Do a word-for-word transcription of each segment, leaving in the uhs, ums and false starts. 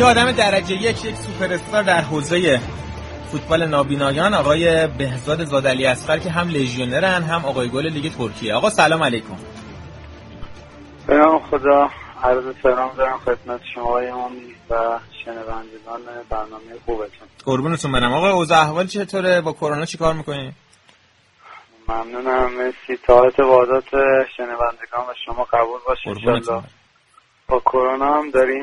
آدم درجه یک، یک سوپر استار در حوزه فوتبال نابینایان، آقای بهزاد زادعلی اصغر که هم لژیونرن هم آقای گل لیگ ترکیه. آقا سلام علیکم. به نام خدا، عرض سلام دارم خدمت شما آقای امامی و شنوندگان برنامه خوبتون. قربونتون برم. آقا اوضاع احوال چطوره؟ با کرونا چیکار میکنی؟ ممنونم، مرسی. طاعت وعدات شنوندگان و شما قبول باشه انشالله. با کرونا هم داریم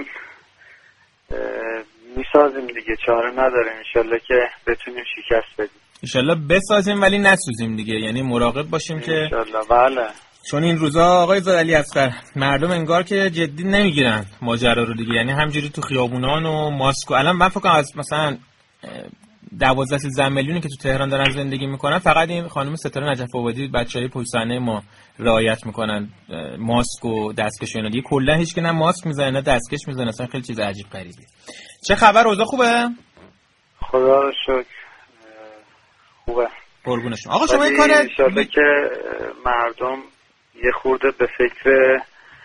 میسازیم دیگه، چاره نداریم، انشالله که بتونیم شکست بدیم. انشالله بسازیم ولی نسوزیم دیگه، یعنی مراقب باشیم که انشالله. بله، چون این روزا آقای زادعلی اصغر مردم انگار که جدی نمیگیرن ماجرا رو دیگه، یعنی همجوری تو خیابونان و ماسک و الان من فکر کنم از مثلا دوازده سیزده میلیونی که تو تهران دارن زندگی میکنن فقط این خانم ستاره نجف آبادی بچهای پشت صحنه ما رعایت میکنن ماسک و دستکش و اینا دیگه. کلا هیچ کی نه ماسک میزنه نه دستکش میزنه، اصلا خیلی چیز عجیب غریبی. چه خبر؟ اوضاع خوبه؟ خدا رو شکر خوبه. قربون شما. آقا شما این کار ان شاءالله که مردم یه خورده به فکر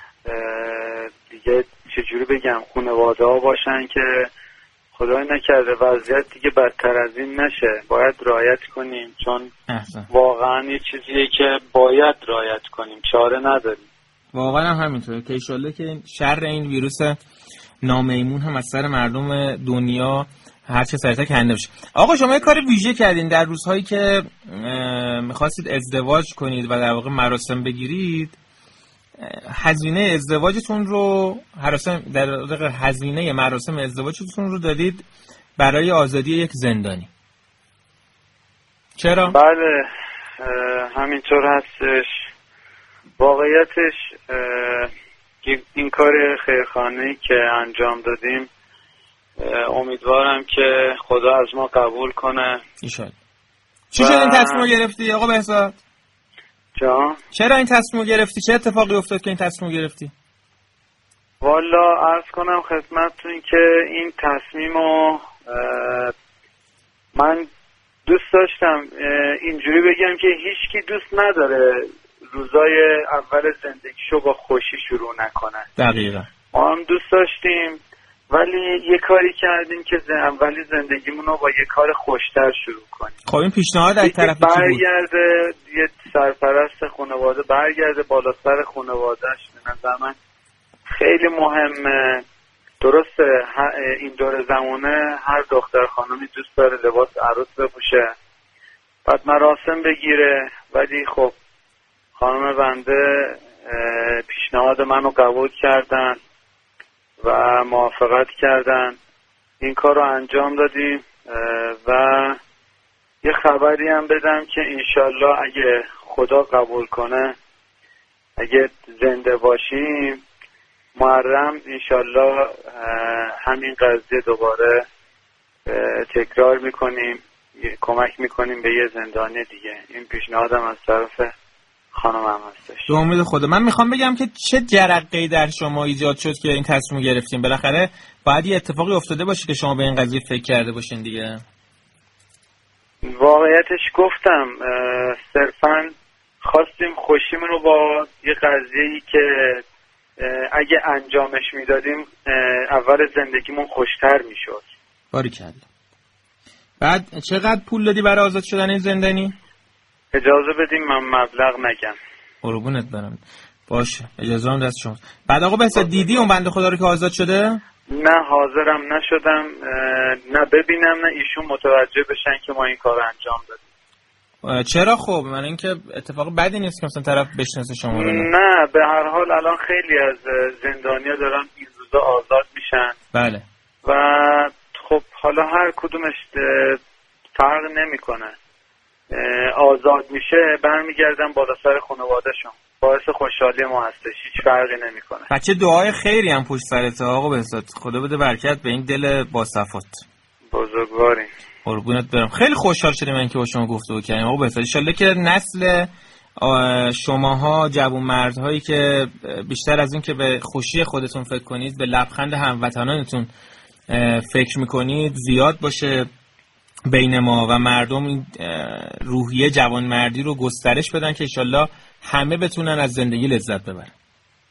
دیگه چجوری بگم خانواده ها باشن که خدای نکرده وضعیت دیگه بدتر از این نشه. باید رعایت کنیم چون احسن. واقعا یه چیزیه که باید رعایت کنیم، چاره نداریم. واقعا هم همینطوره که انشالله که شر این ویروس نامیمون هم از سر مردم دنیا هر چه سریعتر کنده بشه. آقا شما یه کار ویژه کردین در روزهایی که می‌خواستید ازدواج کنید و در واقع مراسم بگیرید، هزینه ازدواجتون رو مراسم در واقع هزینه مراسم ازدواجتون رو دادید برای آزادی یک زندانی. چرا؟ بله همینطور هستش. واقعیتش این کار خیرخانه‌ای که انجام دادیم امیدوارم که خدا از ما قبول کنه ایشالله. چی شد این تصمیم رو گرفتی آقا بهزاد؟ جان؟ چرا این تصمیم رو گرفتی؟ چه اتفاقی افتاد که این تصمیم رو گرفتی؟ والا عرض کنم خدمتتون که این تصمیم رو من دوست داشتم اینجوری بگم که هیچکی دوست نداره روزای اول زندگیشو با خوشی شروع نکنه. دقیقا. ما هم دوست داشتیم ولی یه کاری کردیم که اولی زندگیمون رو با یه کار خوشتر شروع کنیم. خب این پیشنهاد از طرف کی بود؟ برگرده یه سرپرست خانواده برگرده بالا سر خانواده‌اش. به نظر من خیلی مهمه. درسته این دور زمانه هر دختر خانمی دوست داره لباس عروس بپوشه بعد مراسم بگیره، ولی خب خانم بنده پیشنهاد منو قبول کردن و موافقت کردن. این کار رو انجام دادیم و یه خبری هم بدم که انشالله اگه خدا قبول کنه اگه زنده باشیم محرم انشالله همین قضیه دوباره تکرار میکنیم، کمک میکنیم به یه زندانی دیگه. این پیشنهادم از طرف خانم هم هستش. به امید خدا. من میخوام بگم که چه جرقه‌ای در شما ایجاد شد که این تصمیم گرفتین؟ بالاخره باید یه اتفاقی افتاده باشه که شما به این قضیه فکر کرده باشین دیگه. واقعیتش گفتم صرفاً خواستیم خوشیمون رو با یه قضیه‌ای که اگه انجامش میدادیم اول زندگیمون خوشتر میشد. باریکلا. بعد چقدر پول دادی برای آزاد شدن این زندانی؟ اجازه بدیم من مبلغ نگم. قربونت برم. باشه اجازه هم دست شما. بعد آقا بهزاد دیدی اون بنده خدا رو که آزاد شده؟ نه حاضرم نشدم نه ببینم نه ایشون متوجه بشن که ما این کار انجام دادیم. چرا؟ خب من اینکه اتفاق بدی نیست که مثلا طرف بشناسه شما رو. نه نه به هر حال الان خیلی از زندانیا دارن این روزا آزاد میشن. بله. و خب حالا هر کدومش فرق نمیکنه. آزاد میشه برمیگردن بالا سر خانواده‌شون. باعث خوشحالی ما هستش، هیچ فرقی نمیکنه. بچه دعای خیری هم پشت سرته آقا بهزاد. خدا بده برکت به این دل باصفات. بزرگواری. قربونت برم. خیلی خوشحال شدم من که با شما گفتگو کردیم آقا بهزاد. ان شاءالله که نسل شماها جوان مردهایی که بیشتر از این که به خوشی خودتون فکر کنید به لبخند هموطنانتون فکر میکنید زیاد باشه بین ما و مردم. این روحیه جوانمردی رو گسترش بدن که انشالله همه بتونن از زندگی لذت ببرن.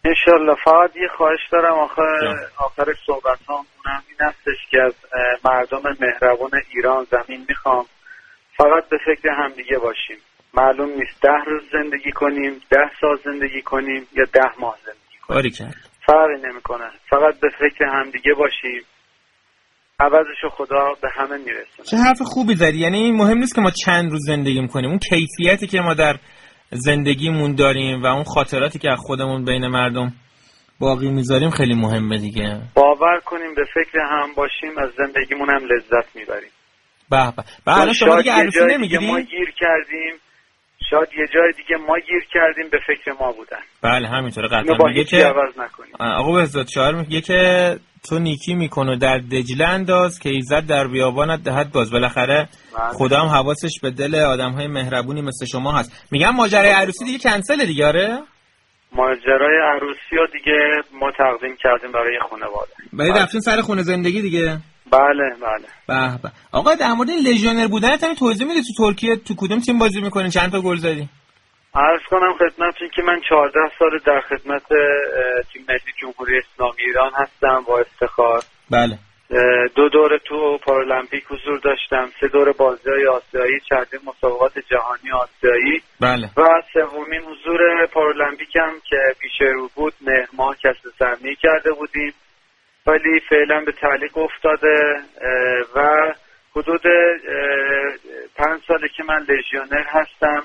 انشالله. فقط یه خواهش دارم آخر آخر صحبت هم اونم این هستش که از مردم مهربون ایران زمین میخوام فقط به فکر همدیگه باشیم. معلوم نیست ده روز زندگی کنیم، ده سال زندگی کنیم یا ده ماه زندگی کنیم، فرقی نمیکنه. فقط به فکر همدیگه باشیم، عوضشو خدا به همه میرسونه. چه حرف خوبی زدی. یعنی مهم نیست که ما چند روز زندگی میکنیم، اون کیفیتی که ما در زندگیمون داریم و اون خاطراتی که از خودمون بین مردم باقی میذاریم خیلی مهمه دیگه. باور کنیم به فکر هم باشیم از زندگیمون هم لذت میبریم. به به. بعد شما دیگه عروسی نمیگیری؟ ما گیر کردیم، شاید یه جای دیگه ما گیر کردیم به فکر ما بودن. بله همینطوره. قطعا میگه که عوض نکنیم. آقا بهزاد شاعر میگه که تو نیکی میکنه در دجله انداز که ایزد در بیابانت دهد باز. بالاخره خدا هم حواسش به دل آدم‌های مهربونی مثل شما هست. میگم ماجرای عروسی دیگه کنسل دیگه. آره ماجرای عروسی رو دیگه ما تقدیم کردیم برای خانواده. برای رفتین سر خونه زندگی دیگه. بله بله. به به. آقا در مورد لژیونر بودنت هم توضیح میدی؟ تو ترکیه تو کدوم تیم بازی میکنین؟ چند تا گل زدی؟ عرض کنم خدمتتون که من چهارده سال در خدمت تیم ملی جمهوری اسلامی ایران هستم با افتخار. بله. دو دوره تو پارالمپیک حضور داشتم، سه دوره بازی‌های آسیایی، چندین مسابقات جهانی آسیایی. بله. و سومین حضور پارالمپیکم که پیش رو بود مهر ماه کسب سهمی کرده بودیم، ولی فعلا به تعلیق افتاده و حدود پنج ساله که من لژیونر هستم.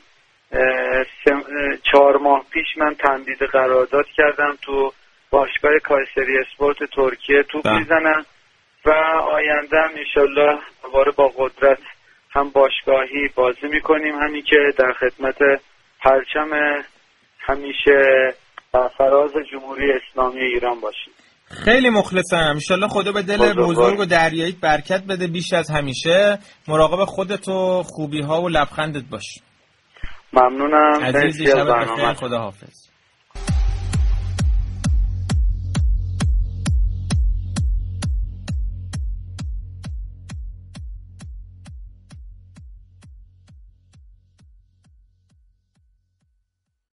چهار ماه پیش من تمدید قرارداد کردم تو باشگاه کایسری اسپورت ترکیه توپ میزنم و آینده هم انشالله دوباره با قدرت هم باشگاهی بازی میکنیم، همین که در خدمت پرچم همیشه فراز جمهوری اسلامی ایران باشیم. خیلی مخلصم. انشالله خدا به دل بزرگ و دریاییت برکت بده بیش از همیشه. مراقب خودت و خوبی ها و لبخندت باش. ممنونم. عزیزی شبت بخیر. خدا حافظ.